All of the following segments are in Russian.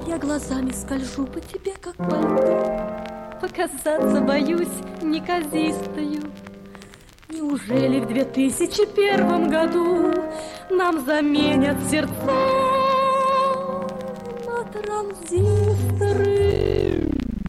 Я глазами скольжу по тебе, как по льду. Показаться боюсь неказистою. Неужели в 2001 году нам заменят сердца на транзисторы?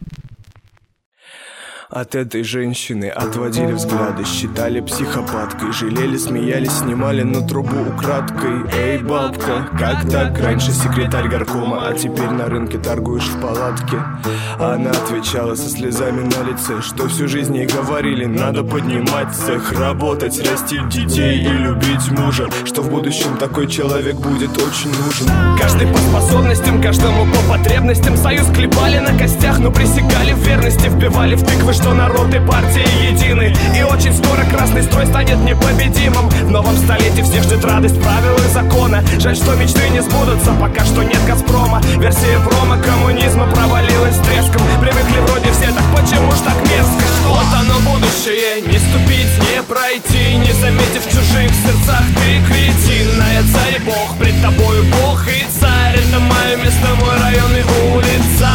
От этой женщины отводили взгляды, считали психопаткой, жалели, смеялись, снимали на трубу украдкой. Эй, бабка, как так? Раньше секретарь горкома, а теперь на рынке торгуешь в палатке. Она отвечала со слезами на лице, что всю жизнь ей говорили: надо поднимать цех, работать, растить детей и любить мужа, что в будущем такой человек будет очень нужен. Каждый по способностям, каждому по потребностям. Союз клепали на костях, но присягали в верности, вбивали в тыквы, что народ и партия едины. И очень скоро красный строй станет непобедимым. В новом столетии всех ждет радость правил и закона. Жаль, что мечты не сбудутся, пока что нет Газпрома. Версия промо коммунизма провалилась с треском. Привыкли вроде все, так почему ж так мерзко? Вот оно будущее, не ступить, не пройти, не заметив в чужих сердцах ты кретинная. Царь и бог, пред тобою бог и царь. Это мое место, мой район и улица.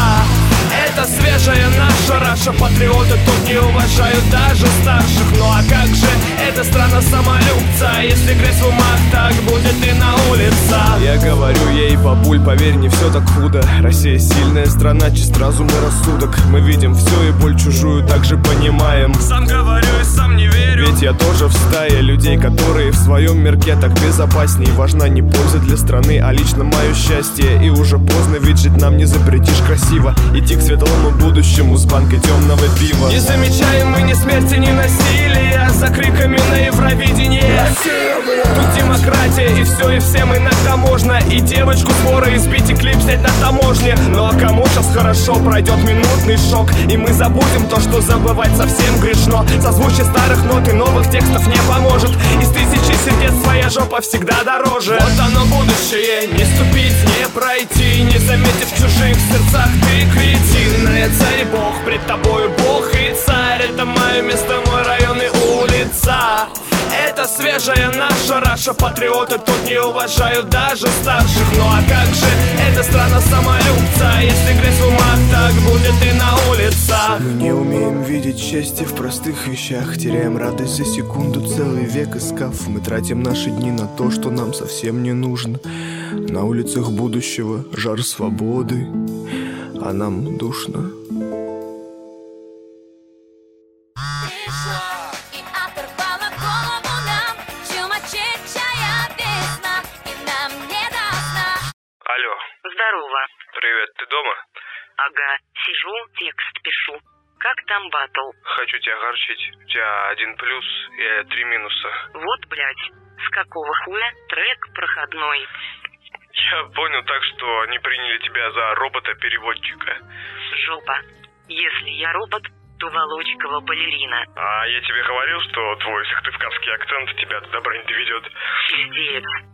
Это свежая наша Раша. Патриоты тут не уважают даже старших. Ну а как же эта страна самолюбца? Если грязь в умах, так будет и на улицах. Я говорю ей: бабуль, поверь, не все так худо. Россия сильная страна, чист разум и рассудок. Мы видим все и боль чужую также понимаем. Сам говорю и сам не верю, ведь я тоже в стае людей, которые в своем мирке так безопасней. Важна не польза для страны, а лично мое счастье. И уже поздно, ведь жить нам не запретишь красиво. Идти к светлому будущему с банкой темного пива. Не замечаем мы ни смерти, ни насилия за криками на Евровидении. Тут демократия, и все, и всем иногда можно. И девочку скоро избить, и клип снять на таможне. Ну а кому сейчас хорошо, пройдет минутный шок, и мы забудем то, что забывать совсем грешно. Созвучие старых нот и новых текстов не поможет. Из тысячи сердец своя жопа всегда дороже. Вот оно будущее, не ступить, не пройти, не заметив в чужих сердцах ты кретинная. Царь и бог, пред тобою бог и царь. Это мое место, мой район и улица. Это свежая наша Раша. Патриоты тут не уважают даже старших. Ну а как же эта страна самолюбца? Если грязь в умах, так будет и на улицах. Мы не умеем видеть счастье в простых вещах. Теряем радость за секунду, целый век искав. Мы тратим наши дни на то, что нам совсем не нужно. На улицах будущего жар свободы, а нам душно. Алло. Здорово. Привет, ты дома? Ага, сижу, текст пишу. Как там батл? Хочу тебя огорчить. У тебя 1 плюс и 3 минуса. Вот, блядь, с какого хуя трек проходной? Я понял так, что они приняли тебя за робота-переводчика. Жопа. Если я робот, то Волочкова балерина. А я тебе говорил, что твой сыктывкарский акцент тебя до добра не доведет. Пиздец.